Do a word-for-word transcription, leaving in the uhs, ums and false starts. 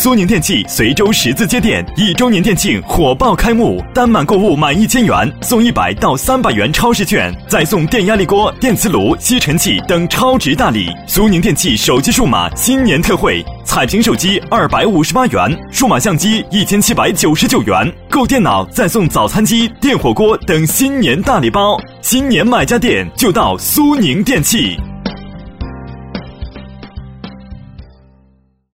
苏宁电器随州十字街店一周年店庆火爆开幕，单满购物满一千元送一百到三百元超市券，再送电压力锅、电磁炉、吸尘器等超值大礼。苏宁电器手机数码新年特惠，彩屏手机二百五十八元，数码相机一千七百九十九元，购电脑再送早餐机、电火锅等新年大礼包。新年买家电就到苏宁电器。